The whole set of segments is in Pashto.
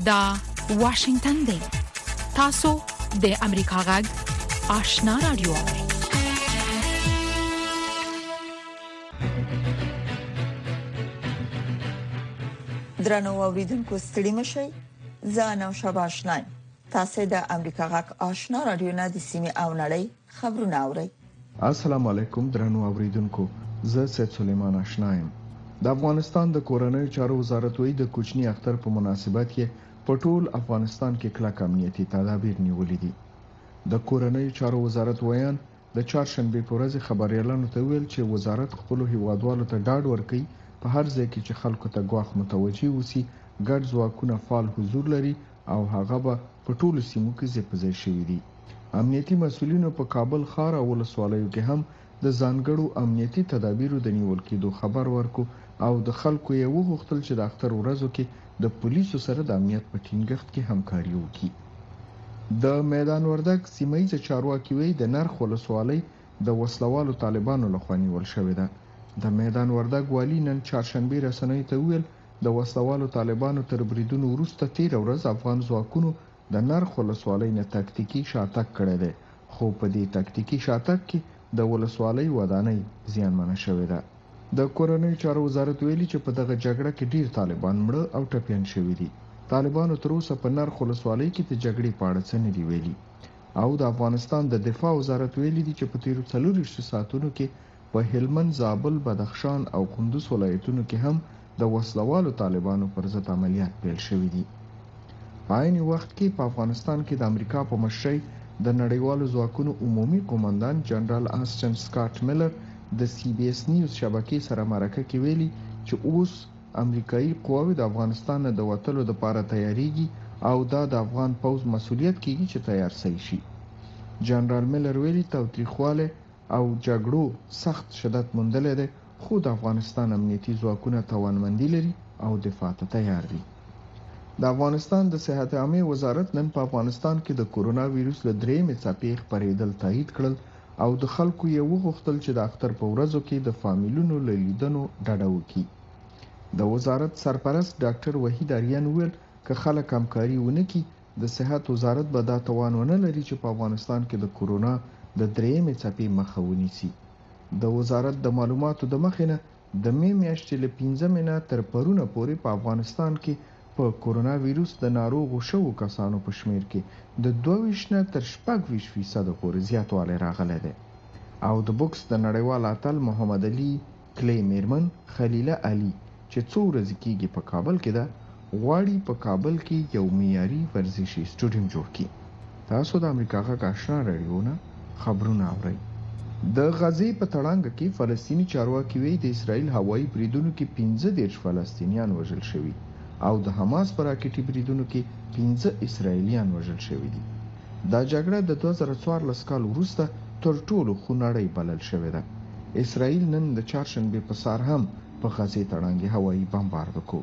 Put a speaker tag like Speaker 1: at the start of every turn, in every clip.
Speaker 1: دا واشنگتن دی. تاسو د امریکا غږ آشنا رادیو.
Speaker 2: درنو اوریدونکو ستړي مشئ. زه نو شباشنایم. تاسو د امریکا غږ آشنا رادیو نه د سیمه او نړۍ خبرونه اورئ.
Speaker 3: السلام علیکم درنو اوریدونکو. زه سید سلیمان آشنایم. د افغانستان د کورنۍ چارو وزارت وایي د کوچنی اختر په مناسبت کې په ټول افغانستان کې کلک امنیتي تدابیر نیولې دي. د کورنۍ چارو وزارت وایي د چهارشنبه په ورځ خبريالانو ته ویل چې وزارت خپل هیوادوالو ته ډاډ ورکړي په هر ځای کې چې خلکو ته ګواښ متوجي وسی ګډ ځواکونه فعال حضور لري او هغه به په ټولو سیمو کې ځای شوی دي. امنیتي مسؤلینو په کابل ښار او ولسوالیو کې هم د ځانګړو امنیتي تدابیرو د نیول کېدو خبر ورکو او د خلکو یې وغوښتل چې د اختر ورځو کې د پولیسو سره د امنیت په ټینګښت کې همکاري وکړي. د میدان وردګ سیمایي چارواکي وایي د نرخ ولسوالۍ د وسلوالو طالبانو لخوا نیول شوې ده. د میدان وردګ والی نن چهارشنبه رسنیو ته ویل د وسلوالو طالبانو تر بریدونو وروسته 13 ورځ افغان ځواکونو د نرخ ولسوالۍ نه تاکتیکي شاتګ کړی دی، خو په دې تاکتیکي شاتګ کې د ولسوالۍ ودانۍ زیانمنه شوې ده. د کورنۍ چارو وزارت ویلي چې په دغه جګړه کې ډیر طالبان مړه او ټپيان شوي دي. طالبانو تر اوسه په نرخ ولسوالۍ کې د جګړې په اړه څه نه دی ویلي. او د افغانستان د دفاع وزارت ویلي دی چې په تیرو 24 ساعتونو کې په هلمند، زابل، بدخشان او کندوز ولایتونو کې هم د وسلوالو طالبانو پر ضد عملیات پیل شوي دي. په عین وخت کې په افغانستان کې د امریکا په مشرۍ د نړیوالو ځواکونو عمومي قومندان جنرال آسټن سکاټ میلر د سی بي اس نیوز شبکې سره مرکه کې ویلي چې اوس امریکایي قواوې د افغانستان د وټلو لپاره تیاریږي او دا د افغان پوځ مسؤلیت کیږي چې تیار شي. جنرال میلر ویلي تاوتریخواله او جګړو سخت شدت موندلې ده، خو د افغانستان امنیتي ځواکونه توانمندي لري او دفاع ته تیار دي. د افغانستان د صحت عامه وزارت نن په افغانستان کې د کورونا وایروس له درېمې څپې خپرېدل تایید کړل او د خلکو یې وغوښتل چې د اختر په ورځو کې د فامیلونو له لیدنو ډډه وکړي. د وزارت سرپرست ډاکټر وحید اریان ویل که خلک همکاري ونه کړي د صحت وزارت به دا توان ونه لري چې په افغانستان کې د کورونا د درېمې څپې مخه ونیسي. د وزارت د معلوماتو د مخې نه د می میاشتې له 15 نه تر پرونه پورې په افغانستان کې په کورونا وایروس د ناروغو شوو کسانو په شمیر کې د 22 نه تر 26% پورې زیاتوالی راغلی دی. او د بوکس د نړیوال اتل محمد علي کلی میرمن خلیله علي چې څو ورځې کېږي په کابل کې ده، غواړي په کابل کې یو معیاري ورزشي سټوډیوم جوړ کړي. تاسو د امریکا غږ آشنا رادیو نه خبرونه اورئ. د غزې په تړانګ کې فلسطینی چارواکي وایي د اسرائیل هوایي بریدونو کې 15 فلسطینیان وژل شوي او د حماس پر راکټي بریدونو کې 15 اسرائیلیان وژل شوي دي. دا جګړه د 2014 کال وروسته تر ټولو خونړۍ بلل شوې ده. اسرائیل نن د چهارشنبه په سهار هم په غزې تړانګ هوایي بمبارد وکړ.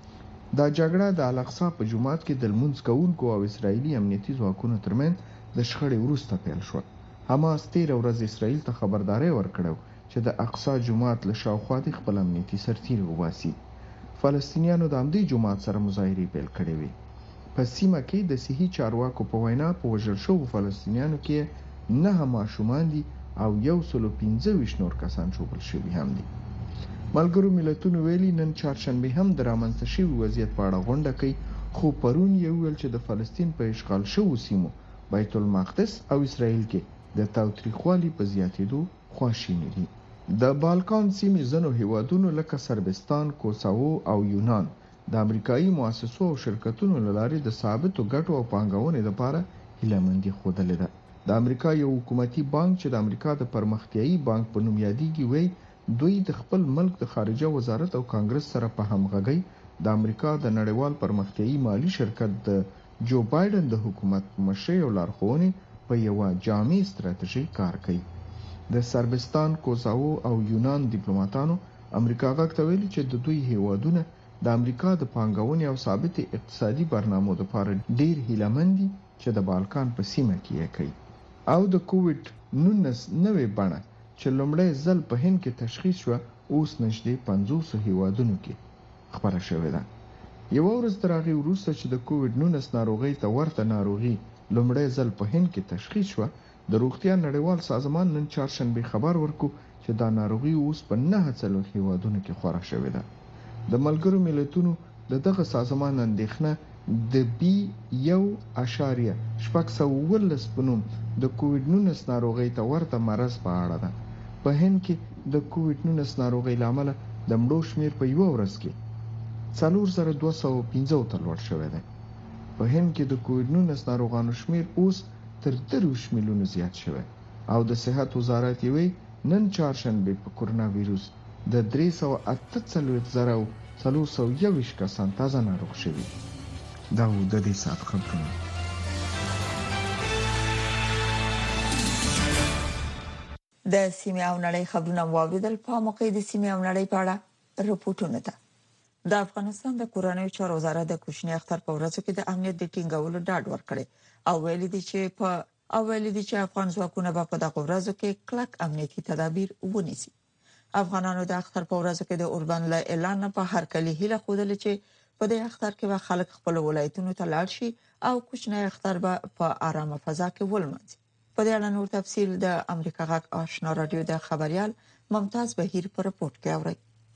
Speaker 3: دا جګړه د الاقصی په جومات کې د لمونځ کوونکو او اسرائیلي امنیتي ځواکونو ترمنځ د شخړې وروسته پیل شو. حماس 13 ورځ اسرائیل ته خبرداري ورکړه چې د اقصی جومات له شاوخوا د خپل امنیتي سرتیري وباسي. فلسطینیانو د همدې جومات سره مظاهرې پیل کړې وې. په سیمه کې د صحي چارواکو په وینا په وژل شوو فلسطینیانو کې 9 ماشومان دي او 125 نور کسان ژوبل شوي هم دي. ملګرو ملتونو ویلي نن چهارشنبه هم د رامنځته شوي وضعیت په اړه غونډه کوي، خو پرون یې ویل چې د فلسطین په اشغال شوو سیمو بیت المقدس او اسرائیل کې د تاوتریخوالي په زیاتېدو خواشیني دي. د بالکان سیمې ځینو هیوادونو لکه سربستان، کوسوو او یونان د امریکایي مؤسسو او شرکتونو له لارې د ثابتو ګټو او پانګونې لپاره هیلهمندي ښودلې ده. د امریکا یو حکومتي بانک چې د امریکا د پرمختیایي بانک په نوم یادېږي وایي دوی د خپل ملک د خارجه وزارت او کانګرس سره په همغږۍ د امریکا د نړیوال پرمختیایي مالی شرکت د جو بایدن د حکومت مشرۍ او لارښوونې په یوه جامع ستراتیژي کار کوي. د سربستان، کوسوو او یونان ډیپلوماټانو امریکا غږ ته ویلي چې د دوی هیوادونه د امریکا د پانګونې او ثابت اقتصادي برنامو لپاره ډیر هیلهمند دي چې د بالکان په سیمه کې یې کوي. او د کووډ 19 نوې بڼه چې لومړی ځل په هند کې تشخیص شو اوس نږدې 500 هیوادونو کې خبره شوې ده. یو ورځ تر هغې وروسته چې د کووډ-19 ناروغۍ ته ورته ناروغي لومړی ځل په هند کې تشخیص شوه، د روغتیا نړیوال سازمان نن چهارشنبه خبر ورکړ چې دا ناروغي اوس په 9 هیوادونو کې خپره شوې ده. د ملګرو ملتونو دغه سازمان اندېښنه د B1.6 په نوم د کووډ-19 ناروغۍ ته ورته مرض په اړه ده. په هند کې د کووډ-19 ناروغۍ لامل د مړو شمیر په یو ورځ کې 4215 ته لوړ شوی دی. په هند کې د کووډ-19 ناروغانو شمیر اوس تر 30 میلیونو زیات شوی او د صحت وزارت یې نن چهارشنبه په کورونا وایروس د 348,421 کسان تازه ناروغ شوي. دا و د دې ساعت خبرونه.
Speaker 2: د سیمې او نړۍ خبرونه واوریدل. په موقع د سیمې او نړۍ په اړه رپورټونه ده. د افغانستان د کورنیو چارو وزارت د کوچني اختر په ورځو کې د امنیت د ټینګولو ډاډ ورکړي او ویلي دي چې افغان ځواکونه په دغه ورځو کې کلک امنیتي تدابیر ونیسي. افغانانو د اختر په ورځو کې د اوربند له اعلان په هر کلی هیله خوده چې په دې اختر کې به خلک خپل ولایتونو ته لاړ شي او کوچنی اختر به په آرامه فضا کې ولمانځي. په دې اړه نور تفصیل د امریکا غږ آشنا رادیو د خبريال ممتاز بهیر په رپورت کې اوري.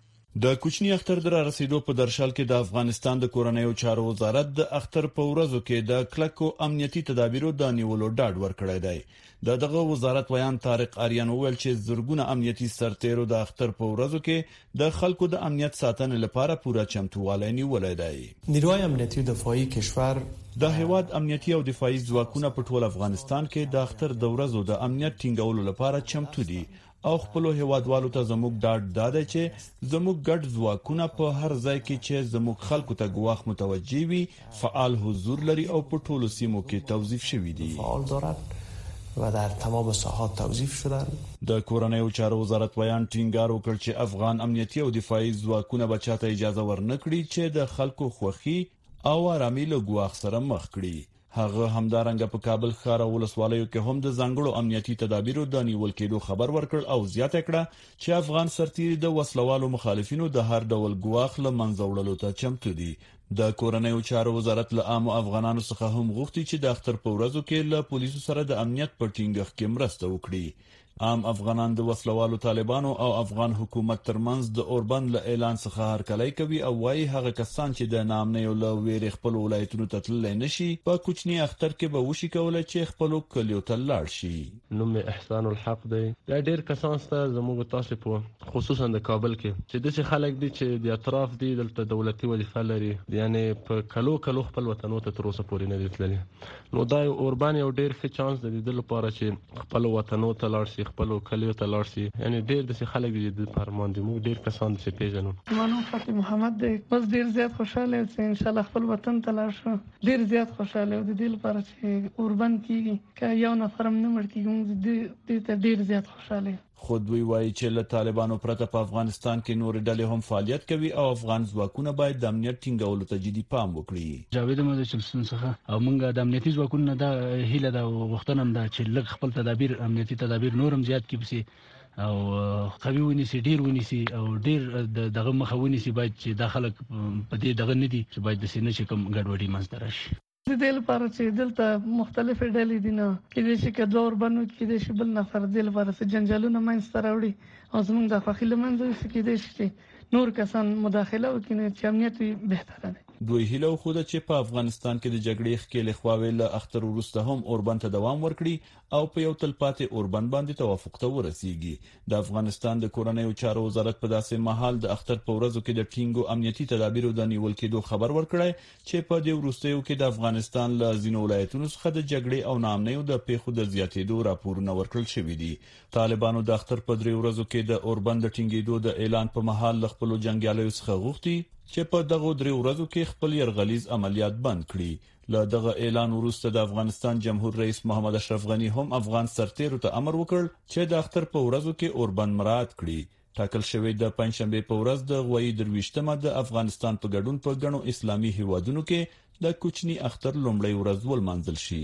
Speaker 4: د کوچنی اختر در رسیدو په درشل کې د افغانستان د کورنیو چارو وزارت د اختر په ورځو کې د کلکو امنیتي تدابیرو د نیولو ډاډ ورکړی دی. دغه وزارت ویان طارق آریان ویل چې زرګونه امنیتي سرتیرو د اختر په ورځو کې د خلکو د امنیت ساتنې لپاره پوره چمتووالی نیولی دی.
Speaker 5: نیروهای امنیتي او دفاعي کشور
Speaker 4: د هیواد امنیتي او دفاعي ځواکونه په ټول افغانستان کې د اختر د ورځو د امنیت ټینګولو لپاره چمتو دي او خپل هیوادوالو ته زموږ ډاډ داده چې زموږ ګډ ځواکونه په هر ځای کې چې زموږ خلکو ته ګواښ متوجي وي فعال حضور لري او په ټولو سیمو کې توظیف شوي دي.
Speaker 5: فعال دارد و در تمام ساحات توظیف شدن.
Speaker 4: د کورنیو چارو وزارت ویان ټینګار وکړ چې افغان امنیتي او دفاعي ځواکونه به چاته اجازه ورنکړي چې د خلکو خوښي او آرامي له ګواښ سره مخ کړي. هغه همدارنګه په کابل ښار او ولسوالیو کې هم د ځانګړو امنیتي تدابیرو د نیول کېدو خبر ورکړ او زیاته کړه چې افغان سرتیري د وسلوالو مخالفینو د هر ډول ګواښ له منځه وړلو ته چمتو دي. د کورنیو چارو وزارت له عامو افغانانو څخه هم غوښتي چې د اختر په ورځو کې له پولیسو سره د امنیت په ټینګښت کې مرسته وکړي. عام افغانان د وسلوالو طالبانو او افغان حکومت ترمنځ د اوربند له اعلان څخه هرکلی کوي او وايي هغه کسان چې د نامنیو له ویرې خپل ولایتونو ته تللی نشي په کوچني اختر کې به وشي کولای چې خپل کلیو ته لاړ شي.
Speaker 6: نوم احسان الحق دی. دا ډیر کسان ته زموږ تاسو په خصوصا د کابل کې چې د خلک دي چې د اطراف دي دلته دولتي وظیفه لري یعنی په کلو خپل وطنو ته تر اوسه پورې نه دي تللي. نو دا اوربان یو ډیر ښه چانس دی د لپاره چې خپل وطنو ته لاړ شي خپل کلیو ته لاړ شي. یعنی ډیر د خلک دي د فرمان دي موږ ډیر کسان چې پیژنو.
Speaker 7: مانو فاطمه محمد دی. بس ډیر زیات خوشاله چې ان شاء الله خپل وطن ته لاړ شو. ډیر زیات خوشاله او د دې لپاره چې اوربان کیږي که یو نفرم نه مړ کیږي موږ دې ته ډیر زیات خوشاله.
Speaker 4: خود وی چې له طالبانو پرته په افغانستان کې نور ډلې هم فعالیت کوي او افغان ځواکونه باید د امنیت ټینګولو ته جدي پام وکړي.
Speaker 8: جاوید احمد چلسون څخه او موږ د امنیتي ځواکونو د هیله د وختونه د چې لږ خپل تدابیر امنیتي تدابیر نورم زیات کیږي او قوي ونیسي ډیر ونیسي او ډیر دغه مخه ونیسي باید چې داخله په دې دغه ندي چې باید د سینې کوم ګډوډي منځ راشي.
Speaker 7: د دې لپاره چې دلته مختلفې ډلې دي نه کېدای شي که دوه اوربنو کېدای شي بل نفر دې لپاره چې جنجالونه منځته راوړي او زموږ د خوښۍ له منځه یوسي کېدای شي چې نور کسان مداخله وکړي چې امنیت بهتره دی.
Speaker 4: دوی هیله وښوده چې په افغانستان کې د جګړې ښکېلې خواوې له اختر وروسته هم اوربند ته دوام ورکړي او په یو تلپاتې اوربند باندې توافق ته ورسیږي. د افغانستان د کورنیو چارو وزارت په داسې مهال د اختر په ورځو کې د ټینګو امنیتي تدابیرو د نیول کېدو خبر ورکړی چې په دې وروستیو کې د افغانستان له ځینو ولایتونو څخه د جګړې او ناامنیو د پیښو د زیاتېدو راپورونه ورکړل شوي دي. طالبانو د اختر په 3 ورځو کې د اوربند د ټینګېدو د اعلان په مهال له خپلو جنګیالیو څخه غوښتي چې په دغه 3 ورځو کې خپل يرغلیز عملیات بند کړي. له دغه اعلان وروسته د افغانستان جمهور رئیس محمد اشرف غنی هم افغان سرتیرو ته امر وکړ چې د اختر په ورځو کې اوربند مراعات کړي. ټاکل شوی د پنځشنبه په ورځ د غوي درويشتمه د افغانستان په ګډون په غنو اسلامي هیوادونو کې د کوچني اختر لومړی ورځ ولمانځل شي.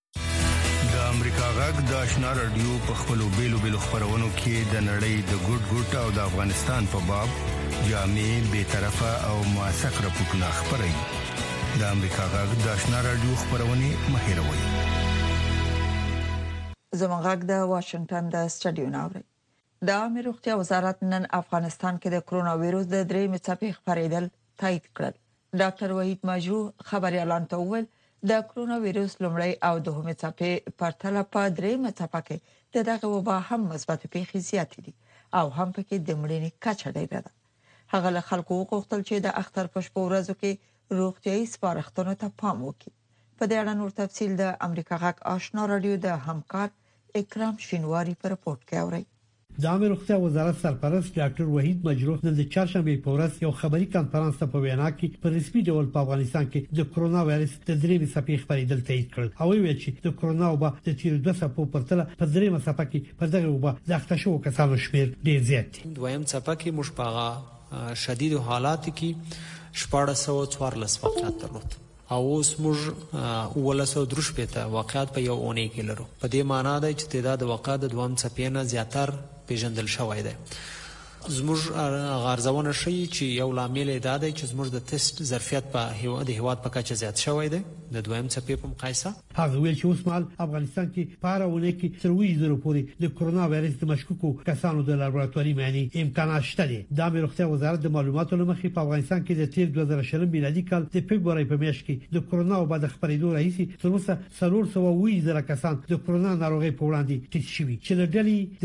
Speaker 9: د امریکا غږ د آشنا رادیو په خپلو بیلو خبرونو کې د نړۍ د ګډ او د افغانستان په باب جامع به طرفه او موثق راپورټونه خبري د امریکا غږ د آشنا رادیو خبرونه مهیروي
Speaker 2: زموږ غږ د واشنگټن د سټډیو ناوړي د عامه روغتیا وزارت نن افغانستان کې د کرونا وایروس د درېمې څپې خبرېدل تایید کړل. ډاکټر وحید مجروح خبريالان ته وویل د کرونا وایروس لومړی او دوهمه څپې پرتله په درېمه څپه کې دغه وبا هم مثبت پیښې زیاتې دي او هم پکې د مړینې کچه ډېره ده. هغه له خلکو وغوښتل چې د اختر په شپه ورځو کې روغتيایي سپارښتنو ته پام وکړي. په دې اړه نور تفصیل د امریکا غږ آشنا رادیو د همکار اکرام شینواری په رپورت کې اوري.
Speaker 10: د عامه روغتیا وزارت سرپرست ډاکټر وحید مجروح نن د چهارشنبه په ورځ یو خبري کانفرنس ته په وینا کې په رسمي ډول په افغانستان کې د کرونا وایرس د درېمې څپې خبرېدل تایید کړل. او ویل چې د کرونا وبا د تیر 2 څپو پرتله په درېمه څپه کې په دغه وبا د اخته شو کسانو شمیر ډېر زیات دی.
Speaker 11: دویم څپه کې مشپاغه شدید حالات کې 1414 واقعات درلود او اوس موږ ولسو درش پته واقعات په یو اونۍ کې لرو. په دې معنی ده چې تعداد واقعات د دوام څپې نه زیاتر پیژندل شوی دی. زموږ غارزونه شي چې یو لامل دا دی چې زموږ د تست ظرفیت په هیواد په کچه زیات شوی دی د دویم څپې په مقایسه.
Speaker 10: هغه ویل چې اوس مهال افغانستان کې پاراونه کې تر 20 پورې د کرونا وایرس د مشکوکو کسانو د لابراتواري معنی امکانات شته دي. د امریکا روغتیا وزارت د معلوماتو لمخې په افغانستان کې د تیر 2020 میلادي کال د فبراير په میاشت کې د کرونا وبا د خبرېدو راهیسې تر اوسه 320 کسان د کرونا ناروغي په وړاندې تست شوي چې له ډلې د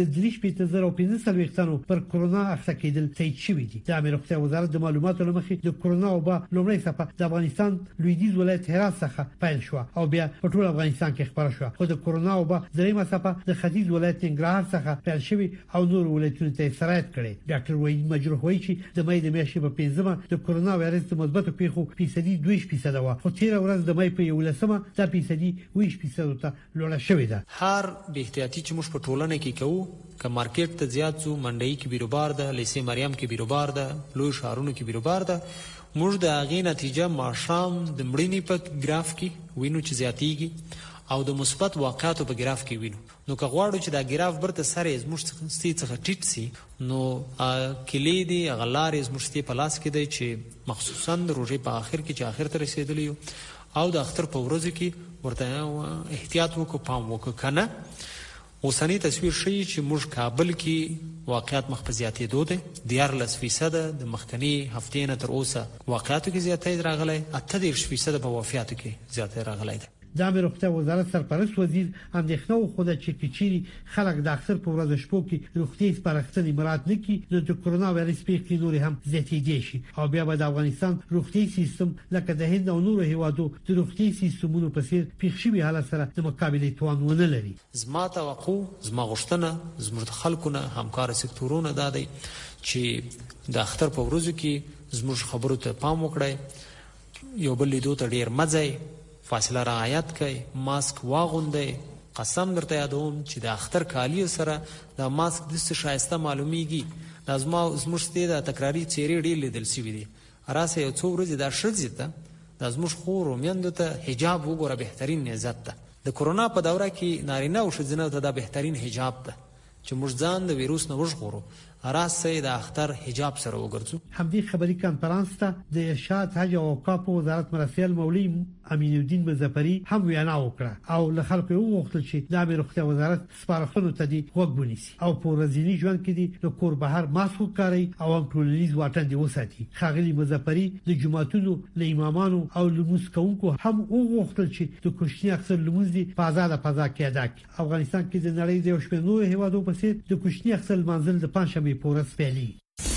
Speaker 10: 3.15 تنو پر کرونا اخته کېدل تایید شوي دي. د امریکا روغتیا وزارت د معلوماتو لمخې د کرونا وبا لومړی څپه د افغانستان لویدیځ ولایت هرات څخه پیل شو او بیا په ټول افغانستان کې خبره شو. خو د کرونا وبا درېمه څپه د ختیځ ولایت ننګرهار څخه پیل شوی او نور ولایتونو ته سرایت کړي. ډاکټر وحید مجروح وایي چې د مې د میاشتې په 15مه د کرونا وایرس د مثبتو پیښو فیصدي 2% و خو تیر ورځ د مې په 11مه د فیصدي 20% ته لوړه شوې ده.
Speaker 11: هر به احتیاطي چې موږ په ټولنه کې کوو که مارکیټ ته زیات څو منډي کې بیروبار ده لیسې مریم کې بیروبار ده لوی شهرونو کې بیروبار ده موږ د هغې نتیجه ماشام د مړینې په ګراف کې وینو چې زیاتېږي او د مثبت واقعاتو په ګراف کې وینو. نو که غواړو چې دا ګراف برته سره زموږ څخه ټیټ سي نو کلی دی غلار زموږ په لاس کې دی چې مخصوصا د روزې په اخر کې چې اخر ته رسیدلی او د اختر په ورځ کې ورته احتیاط وکړو پام وکړو کنه. اوسنی تصویر شي چې موږ کابل کې واقعات مخ په زیاتېدو دي 14% د مخکنی هفتې نه تر اوسه واقعاتو کې زیاتې راغلي 38% په وفاتو کې زیاتې راغلي.
Speaker 10: د امریکا روغتیا وزارت سرپرست وزیر اندېښنه وښوده چې کچيري خلک د اکثر په ورځ شپو کې روغتي سپارښتنې مراعات نه کړي نو د کرونا وایرس پیښې نور هم زیاتېږي شي او بیا به د افغانستان روغتي سیستم لکه د هند او نورو هیوادو د روغتي سیستمونو په څیر پیښوي حالت سره د مقابله توان ونه لري.
Speaker 11: زما توقع زما غوښتنه زموږ خلکونه همکار سکتورونه دادي چې د اختر په ورځو کې زموږ خبرو ته پام وکړي یو بل لیدو ته ډیر مزه فاصله رعایت کوي ماسک واغوندي. قسم درته یادوم چې د اختر کالی سره د ماسک د څه شایسته معلومیږي. لازم زموږ ستې د تکراری چیرې ډېر لیدل شوی دي. راسه یو څو ورځې د شذې ته لازم خور او میندو ته حجاب وګوره بهترین عزت ده. د کرونا په دوره کې نارینه او ښځینه ته د بهترین حجاب ده چې موږ ځان د وایروس نه وژغورو. راسه د اختر حجاب سره وګرځو.
Speaker 10: همدې خبري کانفرنس ته د ارشاد حج او اوقاف وزارت مرسل مولوی امین الدین مظفری هم وینا وکړه او له خلکو وغوښتل چې د امریکا روغتیا وزارت سپارښتنو ته دی وګونیسي او په ورځنی ژوند کې دی د کور بهر ماسک کاری او ټولنیز واټن دی وساتي. خاغلی مظفری د جماعتونو له امامانو او لمونځ کوونکو هم وغوښتل چې د کوچني اکثر لمونځ دی په آزاد فضا کې ادا کړي. افغانستان کې د نړۍ د شپږ نورو هیوادو په څیر د کوچني اکثر منځل د پنځشنبه پورس پیلي.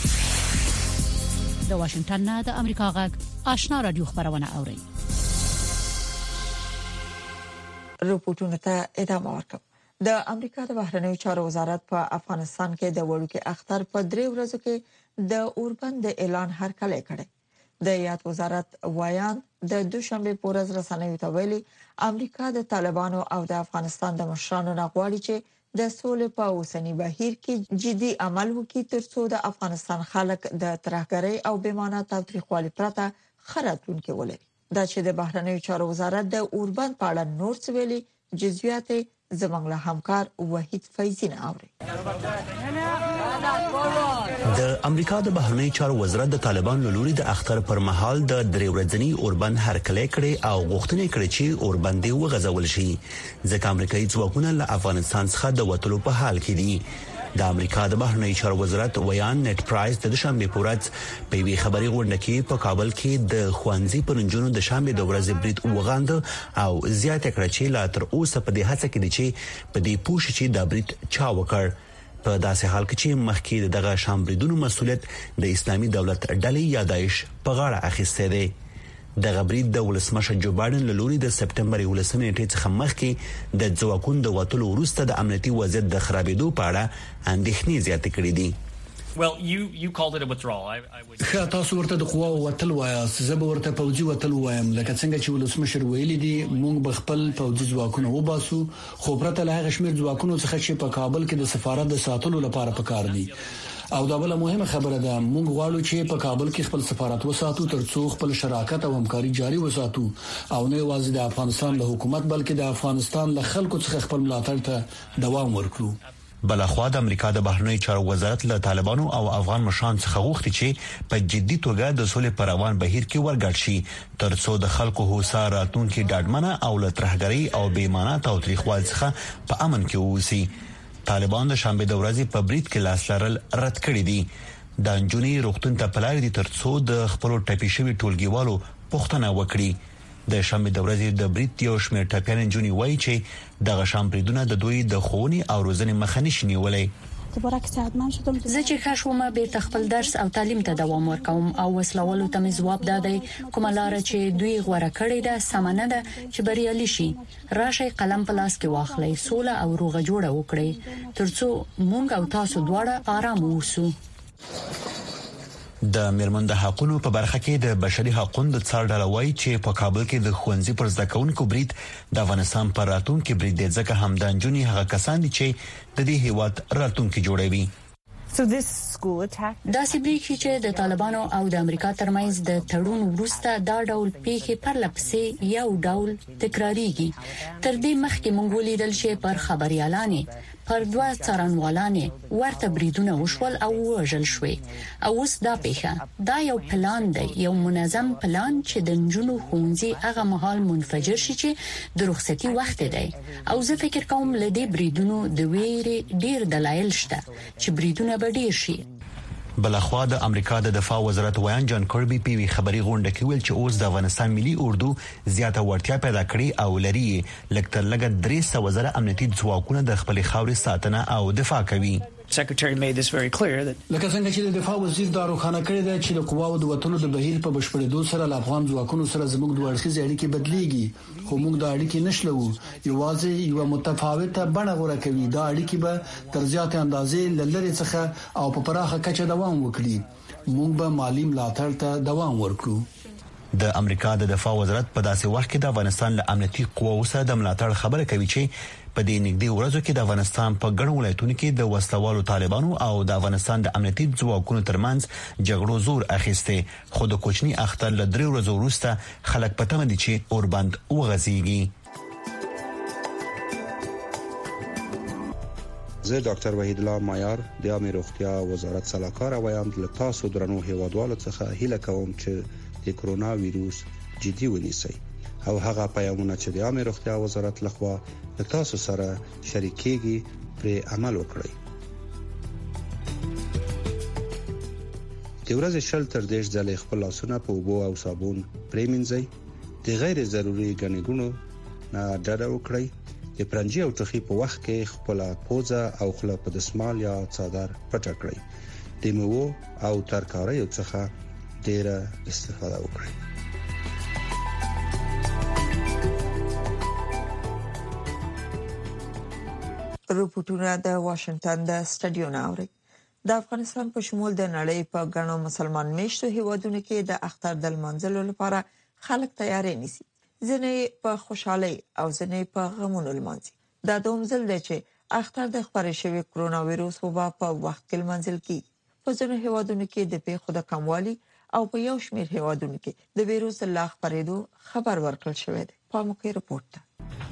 Speaker 12: د واشنگټن نه د امریکا غږ آشنا رادیو خبرونه اوري.
Speaker 2: رپورټونه ته ادامه ورکوم. د امریکا د بهرنیو چارو وزارت په افغانستان کې د وړوکي اختر په 3 ورځو کې د اوربند اعلان هرکلی کړی. د یاد وزارت وایان د دوشنبه پورز رسنیو ته ویلي امریکا د طالبانو او د افغانستان د مشرانو غواړي چې د سولې په اوسنی بهیر کې جدي عمل وکړي ترڅو د افغانستان خلک د ترهګرۍ او بېمانه تاوتریخوالي پرته خراتونکو ولري. دا چې د بهرنیو چارو وزارت د اوربند په اړه نور څه ویلي جزئیات زموږ له همکار وحید فیضی نه اوري.
Speaker 13: د امریکا د بهرنی چارو وزارت د طالبان له لوري د اختر پر مهال د درې ورځنی اوربند هرکلی کړي او غوښتنې کړې چې اوربند وغځول شي ځکه امریکایي ځواکونه له افغانستان څخه د وټلو په حال کې دي د امریکا د بهرنی چارو وزارت ویان نت پرایس د شنبه په ورځ په وی خبري غونډه کې په کابل کې د خوانزي پرنجونو د شنبه د ورځې بریټ وغاند او زیاته کړه چې لا تر اوسه په دې هڅه کې دي چې په دې پوښ چې د بریټ چا وکړ په داسې حال کې چې مخکې دغه شامبریدونو مسولیت د اسلامي دولت ډلې یا داعش په غاړه اخیسته دی د غبرید د ولسمشر جو بایدن له لوري د سپټمبر 11 نیټې څخه مخکې د ځواکونو د وټلو وروسته د امنیتي وضعیت د خرابېدو په اړه اندېښنې زیاتې کړې دي.
Speaker 14: Well, you called it a withdrawal. I would.
Speaker 15: تاسو ورته د قواو وتل وایاست، زه به ورته پوځي وتل وایم، لکه څنګه چې ولسمشر ویلي دي موږ به خپل پوځي ځواکونه وباسو، خو پرته له هغه شمېر ځواکونو څخه چې په کابل کې د سفارت د ساتلو لپاره پکار دي. او دا بل مهمه خبره ده، موږ غواړو چې په کابل کې خپل سفارت وساتو ترڅو خپل شراکت او همکاري جاري وساتو او نه یوازې د افغانستان له حکومت بلکې د افغانستان له خلکو څخه خپل ملاتړ ته دوام ورکړو.
Speaker 13: بلخوا د امریکا د بهرنی چارو وزارت له طالبانو او افغان مشران څخه غوښتي چې په جدي توګه د سولې پر روان بهیر کې ورګډ شي ترڅو د خلکو هوسا راتلونکي ډاډمنه او له ترهګرۍ او بېمانه تاوتریخوالي څخه په امن کې اوسي. طالبان د شنبه د ورځې په بریټ کې لاس لرل رد کړی دي. د انجونی روغتون ته پلار دي ترڅو د خپل ټپي شوی ټولګیوالو پوښتنه وکړي. د شنبه د ورځې د بریټ یو شمېر ټاپیان انجونی وایي چې دغه شامبریدونه د دوی د خونی او روزنې مخه نشي نیولې.
Speaker 12: زه چې خښوم به خپل درس او تعلیم ته دوام ورکوم او وسلوالو ته مې ځواب دادی کومه لار چې دوی غوړه کړې ده سمنه ده چې بریالي شي. راشه قلم په لاس کې واخلئ، سوله او روغه جوړه وکړئ ترڅو مونږ او تاسو دواړه آرام اوسو.
Speaker 13: د میرمن د حقوقو په برخه کې د بشري حقوقو د څار ډلوي چې په کابل کې د خوندزي پر زده کوونکو بریټ د افغانستان پر راتلونکو بریټ د ځکه همدان جونی هغه کسان دي چې د دې هیواد راتلونکو جوړوي.
Speaker 12: دا سبلیکي چې د طالبانو او د امریکا ترمنځ د تړون وروسته دا ډول پیښې پر لپسې یو ډول تکراریږي. تر دې مخکې مونږ ولیدل چې پر خبريالانه پر دوه څارنوالانه ورته بریدونه وشول او وژل شوې او اوس دا پیښه دا یو پلان دی، یو منظم پلان چې د نجونو ښوونځي هغه مهال منفجر شي چې د رخصتي وخت دی. او زه فکر کوم لدې بریدونو د ویري ډیر دلایل شته چې بریدونه به ډیر شي.
Speaker 13: بلخوا د امریکا د دفاع وزارت ویان جان کربي په خبري غونډه کې ویل چې اوس د افغانستان ملي اردو زیاته وړتیا پیدا کړې او لري لکه لګ 300 وزره امنیتي ځواکونه د خپل خاورې ساتنه او دفاع کوي.
Speaker 15: Secretary made this very clear that لکه څنګه چې د دفاع وزیر دا روښانه کړی دی چې د قواو د وټلو د بهیر په بشپړېدو سره له افغان ځواکونو سره زموږ د اړیکې اړیکې بدليږي، خو موږ د اړیکې نشلو یوازې یو متفاوته بڼه غوړه کوي. دا اړیکې به تر زیاتې اندازې لری څخه او په پراخه کچه دوام وکړي. موږ به مالی ملاتړ ته دوام ورکړو.
Speaker 13: د امریکا د دفاع وزارت په داسې وخت کې د افغانستان له امنیتي قواو سره د ملاتړ خبره کوي چې په دې نږدې ورځو کې د افغانستان په ګڼو ولایتونو کې د وسلوالو طالبانو او د افغانستان د امنیتي ځواکونو ترمنځ جګړو زور اخیسته. خو د کوچني اختر له 3 ورځې وروسته خلک په تمه دي چې اوربند وغځيږي.
Speaker 16: زه ډاکټر وحید الله مایار د عامه روغتیا وزارت صلاحکار وایم له تاسو درنو هیوادوالو څخه هیله کوم چې د کرونا وایروس جدي ونیسئ او هغه پیغامونه چې د عامه روغتیا وزارت لخوا د تاسو سره شریکيږي پر عمل وکړئ. د ورځې شل تر 10 ځله خپل لاسونه په اوبو او صابون پریمنځئ. د غیر ضروري غنیګونو نه ډډه وکړئ. د پرنجي او ټخي په وخت کې خپل پوزه او خله په دسمال یا څادر پټ کړئ. د میوو او ترکاریو څخه ډیره استفاده وکړئ.
Speaker 2: رپورټونه د واشنگټن د سټډیو نه اوري. د افغانستان په شمول د نړۍ په غنو مسلمان میشتو هیوادونو کې د اختر د منځلو لپاره خلک تیاری نیسي. ځنې په خوشحالي او ځنې په غمونو لمانځي. دا دوم ځل دی چې اختر د خپرې شوی کرونا وایروس وبا په وخت کې منځل کی. په ځینو هیوادونو کې د پیښو د کموالي او په یو شمېر هیوادونو کې د وایروس لا خپرېدو خبر ورکړل شوی دی. په موږ رپورت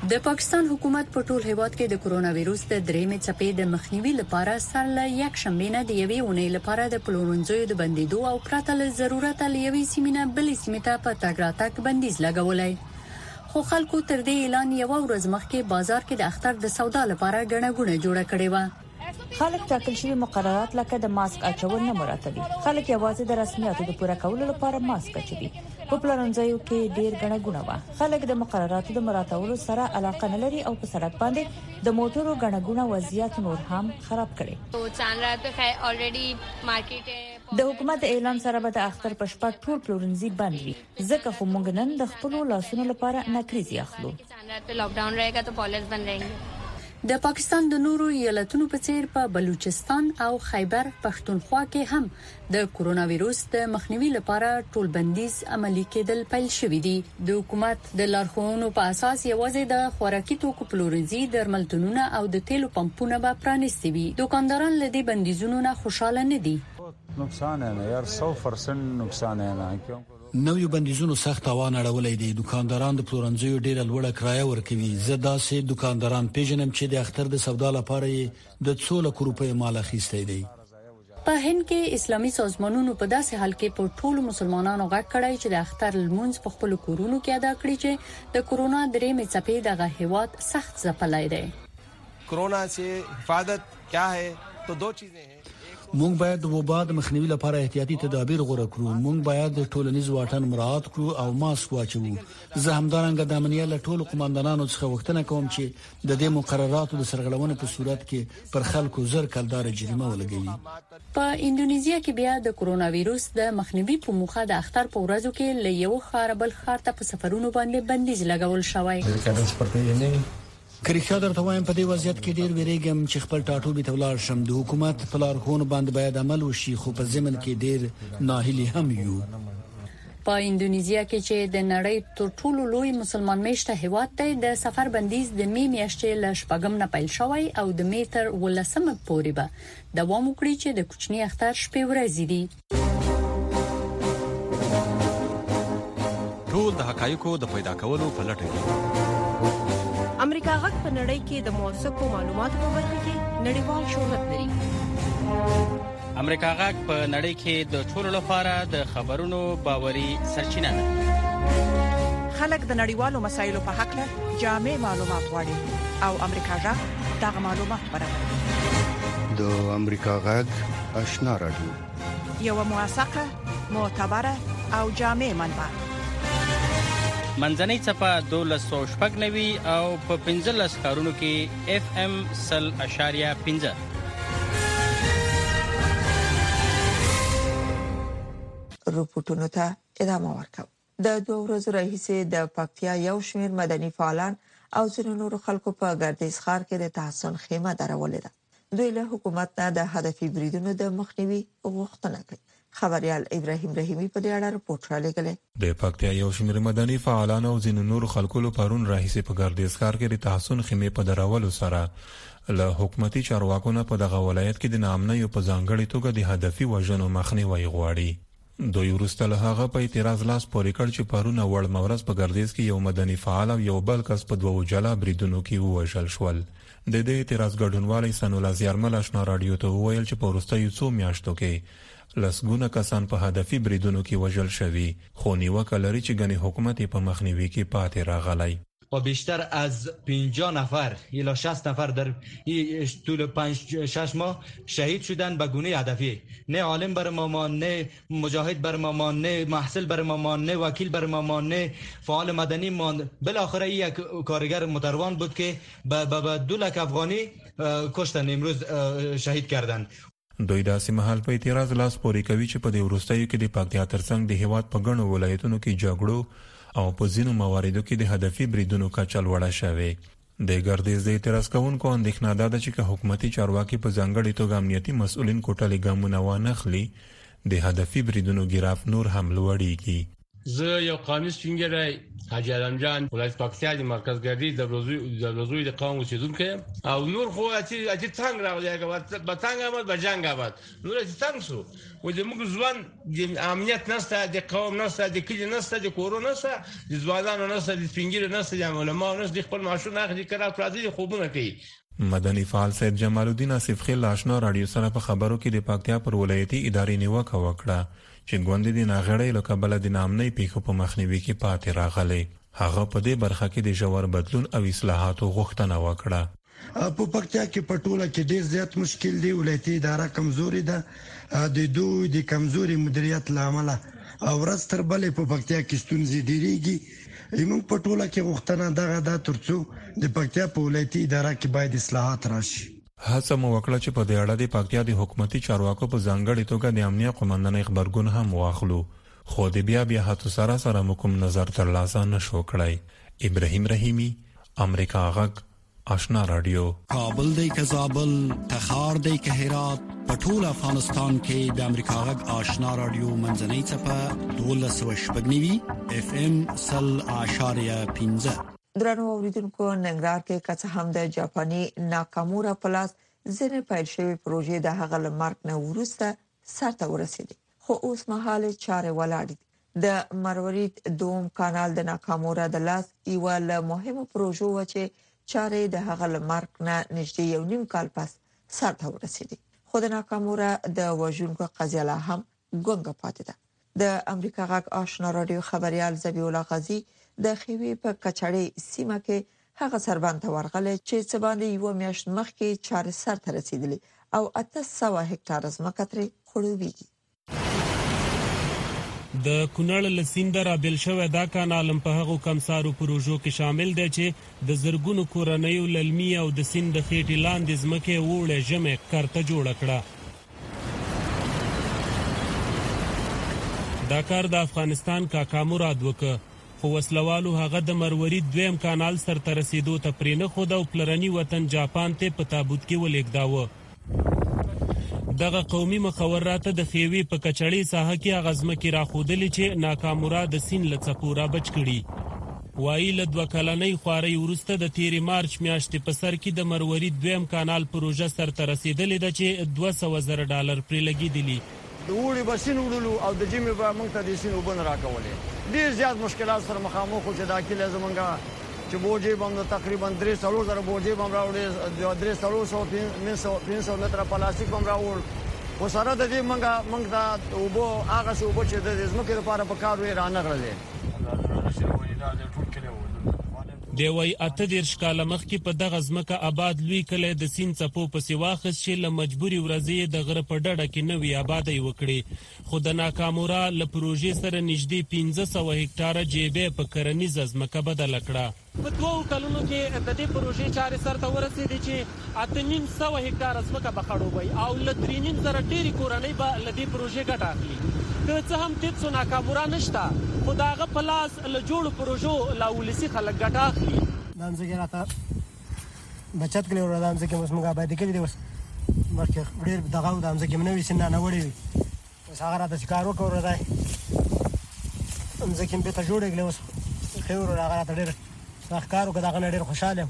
Speaker 12: د پاکستان حکومت په ټول هیواد کې د کرونا وایروس د درېمې څپې د مخنیوي لپاره سره له یک شنبه نه د یوې اونۍ لپاره د پلورنځیو د بندیدو او پرته له ضرورت له یوې سیمې نه بلې سیمې ته په تګ راتګ بندیز لګولای. خو خلکو تر دې اعلان یو ورځ مخکې بازار کې د اختر د سودا لپاره غڼه جوړه کړې و.
Speaker 2: خلک ټاکل شوی مقررات لکه د ماسک اچول نه مراتبي. خلک یوازې د رسمیاتو د پوره کولو لپاره ماسک اچوي. په پلورنځیو کې ډیر غڼه و. خلک د مقرراتو د مراعاتولو سره علاقه نه لري او په سړک باندې د موټرو غڼه وضعیت نور هم خراب کړي.
Speaker 17: چند رات بخیر الریډي مارکیټ
Speaker 2: د حکومت اعلان سره به د اختر په شپه ټول پلورنځي بند وي. ځکه خو موږ نن د خپل لاسونو لپاره نکریزي اخلو.
Speaker 17: چند رات په لاک ډاون रहेगा तो پالیس بند रहेंगे.
Speaker 12: د پاکستان د نورو ایالتونو په څیر په بلوچستان او خیبر پښتونخوا کې هم د کرونا وایروس د مخنیوي لپاره ټول بندیز عملی کېدل پیل شوې دي. د حکومت د لارښوونو په اساس یوازې د خوراکي توکو پلورنځي، درملتونونه او د تیلو پمپونه به پرانیستي وي. دکانداران له دې بندیزونو نه خوشاله نه دي.
Speaker 18: نقصان نه یار 100% نقصان نه.
Speaker 15: نوې بندیزونو سخت تاوان اړولې دي. دکانداران د پلورنځیو ډیره لوړه کرایه ورکوي. زه داسې دکانداران پیژنم چې د اختر د سودا لپاره د 200 روپۍ مال اخیستی دی.
Speaker 12: په هند کې اسلامي سازمانونو په داسې حال کې په ټولو مسلمانانو غږ کړی چې د اختر لمونځ په خپل کورونو کې ادا کړي چې د کرونا درېمې څپې دغه هیواد سخت ځپلای دی.
Speaker 19: کرونا سے حفاظت کیا ہے تو دو چیزیں ہیں.
Speaker 15: مونږ باید د وبا د مخنیوي لپاره احتیاطي تدابیر غوړه کړو. مونږ باید د ټولنیز واټن مراعات کړو او ماسک واچو. زه همدارنګه د امنیت له ټولو قوماندانانو څخه وختنه کوم چې د دې مقرراتو د سرغړونې په صورت کې پر خلکو زر کلدار جریمه ولګوي.
Speaker 12: په اندونیزیا کې بیا د کرونا وایروس د مخنیوي په موخه د اختر په ورځو کې له یو خار بل خار ته په سفرونو باندې بندیز لګول شوی.
Speaker 15: کریخا درته وایم په دې وضعیت کې ډیر ویریږم چې خپل ټاټوبې ته ولاړ شم. د حکومت په لارښوونو باندې باید عمل وشي، خو په ضمن کې ډیر ناهیلي هم یو.
Speaker 12: په اندونیزیا کې چې د نړۍ تر ټولو لوی مسلمان میشته هیواد دی، د سفر بندیز د می میاشتې له شپږم نه پیل شوی او د می تر 18 پورې به دوام وکړي چې د کوچني اختر شپې ورځې دي.
Speaker 20: ټول د حقایقو د پیدا کولو په لټه دي.
Speaker 21: امریکا غږ په نړۍ کې د موثقو معلوماتو په برخه کې نړیوال شهرت لري.
Speaker 22: امریکا غږ په نړۍ کې د ټولو لپاره د خبرونو باوري سرچینه ده.
Speaker 21: خلک د نړیوالو مسایلو په حق له جامع معلومات غواړي او امریکا غږ دغه معلومات برابروي.
Speaker 16: د امریکا غږ آشنا رادیو
Speaker 21: یو موثقه، معتبره او جامع منبع.
Speaker 22: منځنۍ څپه 1290 او په 15 کارونو کې FM 0.5.
Speaker 2: رپورټونو ته ادامه ورکوم. د 2 ورځې راهیسې د پکتیا یو شمېر مدني فعالان او ځینو نورو خلکو په ګردیز ښار کې د تحصن خیمه درولې ده. دوی له حکومت نه د هدفي بریدونو د مخنیوي غوښتنه کوي. خبريال ابراهيم رحيمي په دې اړه رپورټ را لګلې.
Speaker 23: د پکتیا یو شمېر مدني فعالان او ځینو نورو خلکو له پرون راهیسې په ګردیز ښار کې د تحصن خیمه په درولو سره له حکومتي چارواکو نه په دغه ولایت کې د نامنیو په ځانګړي توګه د هدفي وژنو مخنیوي غواړي. دوی وروسته له هغه په اعتراض لاس پورې کړ چې پرون وړ مورز په ګردیز کې یو مدني فعال او یو بل کس په دوه جلا بریدونو کې ووژل شول. د دې اعتراض ګډونوالي سنولا زیارمل آشنا رادیو ته وویل چې په وروستیو څو میاشتو کې لسګونه کسان په هدفي بریدونو کې وژل شوي، خو نیوکه لري چې ګڼې حکومت په مخنیوي کې پاتې راغلی.
Speaker 24: و بیشتر از 50 نفر الی 60 نفر در طول 5-6 ماه شهید شدن به گونه هدفی. نه عالم بر ما مان، نه مجاهد بر ما مان، نه محصل بر ما مان، نه وکیل بر ما مان، نه فعال مدنی مان. بالاخره یک کارگر متروان بود که به 2 لک افغانی کشتن، امروز شهید کردند.
Speaker 23: دوی داسې مهال په اعتراض لاس پورې کوي چې په دې وروستیو کې د پکتیا ترڅنګ د هیواد په ګڼو ولایتونو کې جګړو او په ځینو مواردو کې د هدفي بریدونو کچه لوړه شوې. د ګردیز د اعتراض کوونکو اندېښنه ده چې حکومتي چارواکي په ځانګړي توګه امنیتي مسؤلین کوټلې ګامونه وانخلي، د هدفي بریدونو ګراف نور هم لوړیږي.
Speaker 1: زه یو قومي سپینګری حاجی علم جان ولایت پاکستان د مرکز ګردی د روزوی د قوم اوسیدونکو او نور خو چې څنګه راغلی هغه به څنګه آمد به جنگ آمد نور چې څنګه سو و د موږ ځوان د امنیت نشته د قوم نشته د کلی نشته د کورو نشته د ځوانانو نشته د سپینګری نشته د علماء نشته د خپل معاشونه اخلي کړه پرازي خوبونه کوي.
Speaker 23: مدني فعال سید جمال الدین آصف خیل آشنا رادیو سره په خبرو کې د پکتیا پر ولایتي ادارې نیوکه وکړه چې ګوندې د ناغړې له کبله د نامنۍ پیښو په مخنیوي کې پاتې راغلی. هغه په دې برخه کې د ژور بدلون او اصلاحاتو غوښتنه وکړه.
Speaker 3: په پکتیا کې پټوله کې ډیر زیات مشکل دی. ولایتي اداره کمزوري ده د دوی د کمزوري مدیریت لامل او ورځ تر بلې په پکتیا کې ستونزې ډیریږي. موږ پټوله کې غوښتنه دغه د ترڅو د پکتیا په ولایتي اداره کې باید اصلاحات راشي.
Speaker 23: هڅه مو وکړه چې په دې اړه د پکتیا د حکومتي چارواکو په ځانګړي توګه د امنیت قومندانۍ خبرګون هم واخلو خو د بیا هڅو سره کوم نظر ترلاسه نشو کړای. ابراهیم رحیمی امریکا غږ آشنا رادیو.
Speaker 15: کابل دی که زابل تخار دی که هرات پټول افغانستان کې د امریکا غږ آشنا رادیو منځنۍ چپه 1290 اف ام 0.15.
Speaker 2: درنو اوریدونکو ننګرهار کې کڅ هم د جاپاني ناکامورا پلاس زنه پیل شوی پروژې د هغه لمرک نه ورسته سرته ورسېدي خو اوس مهال چارې ولاړې. د مروارید دوم کانال د ناکامورا د لاس یو له مهمو پروژو و چې چارې د هغه لمرک نه نږدې یو نیم کال پس سرته ورسېدي خو د ناکامورا د وژونکو قضیه لا هم ګونګه پاتې ده. د امریکا غږ آشنا رادیو خبريال زبی الله غازی د خوي په کچړې سیمه کې هغه سربند ورغله چې څه باندې یو میاشت مخکې چارې سرته رسیدلې او 800 هکتار ځمکه ترې خړوبېږي.
Speaker 5: د کونړ لسیند را بل شوې دا کانال په هغو کمسارو پروژو کې شامل دی چې د زرګونو کورنیو للمي او د سیند خېټې لاندې ځمکې وړه جمع کرته جوړ کړه. دا کار د افغانستان کاکا مراد وکړ خو وسلوالو هغه د مروارید دویم کانال سرته رسیدو ته پرېنه خود او پلرني وطن جاپان ته په تابوت کې ولېږداوه. دغه قومي مخابراته د خېوي په کچړې ساحه کې اغازمه کې راخودلې چې ناکامورا د سین لڅپورا بچ کړي. وایي له 2 کلنۍ خواري ورسته د 13 مارچ میاشتې په سر کې د مروارید دویم کانال پروژه سرته رسیدلې ده چې $200,000 پرې لګېدلي.
Speaker 6: د وړي بسین وړلو او د جمی په موږ ته د سین وبن راکولې ډیر زیات مشکلات سره مخامخ خو چې دا کې زمونږه چې بوجي بم تقریبا 300,000 بوجي بم راوړي 300 متر پلاستیک بم راوړ و سره د دې موږ دا وبو هغه څه وبو چې د زمکه لپاره په کار وې رانه غړلې.
Speaker 5: دی وای 18 کاله مخکې په دغه ځمکه آباد لوی کلی د سین څپو پسې واخیست چې له مجبوري ورځې د غره په ډډه کې نوې آبادۍ وکړي خو د ناکامورا له پروژې سره نږدې 1500 هکتاره جیبې په کرنیزه ځمکه بدله کړه. په 2 کلونو کې د دې پروژې چارې سرته ورسېدې چې 800 هکتاره ځمکه به خړوبوي او له 3,000 ډېرې کورنۍ به له دې پروژې ګټه اخلي. که څه هم تیڅو ناکامورا نشته خو دا هغه په لاس له جوړو پروژو لا ولسي خلک ګټه اخلي.
Speaker 25: دا ځکه راته بچت کړي ور دا ځکه اوس موږ آباد کړي دي اوس مرکه ډېر دغه دا ځکه منوي سن نه وړي اوس هغه راته کار وکړ راځي ځکه به ته جوړ کړي اوس خیر هغه راته ډېر سخت کار وکړ دا ډېر خوشاله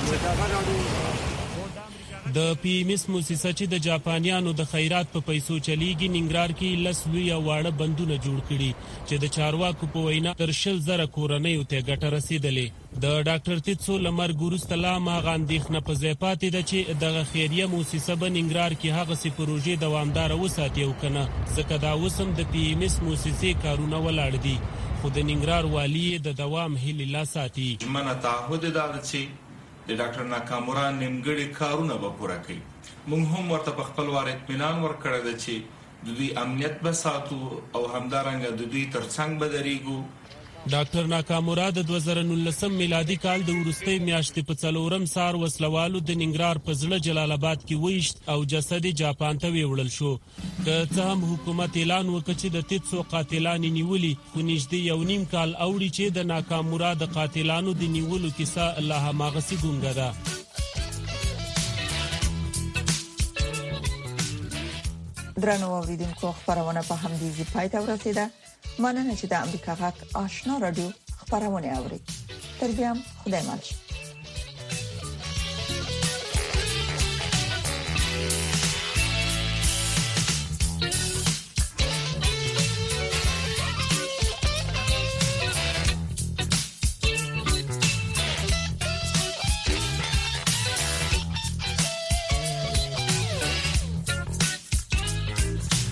Speaker 5: د پی ایم اس موسسه چې د جاپانیانو د خیرات په پیسو چلیږي ننګرهار کې لسوي او واړه بندونه جوړ کړي چې د چارواکو په وینا تر 100,000 کورنیو ته ګټه رسیدلې. د ډاکټر تیڅو لمرګ وروسته لا ماغه اندېښنه په ځای پاتې ده چې دغه خیریه موسسه به ننګرهار کې هغه سي پروژې دوامدار وساتي او کنه ځکه دا وسم د پی ایم اس موسسې کارونه ولاړ دي خو د ننګرهار والی د دوام هلي لا ساتي.
Speaker 26: منه تعهد ده چې د ډاکټر ناکامورا نیمګړي کارونه به پوره کوي. موږ هم ورته په خپل وار اطمینان ورکړی دی چې د دوی امنیت به ساتو او همدارنګه د دوی ترڅنګ به درېږو.
Speaker 5: ډاکټر ناکامورا د 2019 میلادي کال د وروستۍ میاشتې په 4 سار وسلوالو د ننګرهار په ځړه جلال آباد کې ویشت او جسد جاپان ته ویوړل شو. که څه هم حکومت اعلان وکړ چې د تیڅو قاتلان نیولي خو نږدې یو نیم کال اوړي چې د ناکامورا د قاتلانو د نیولو کیسه لا هماغسې ګونګه ده.
Speaker 2: درنو اوریدونکو خبرونه په همدې ځای پای ته ورسیده. مننه چې د امریکا غږ آشنا رادیو خبرونه اوري. تر بیا خدای مالشه.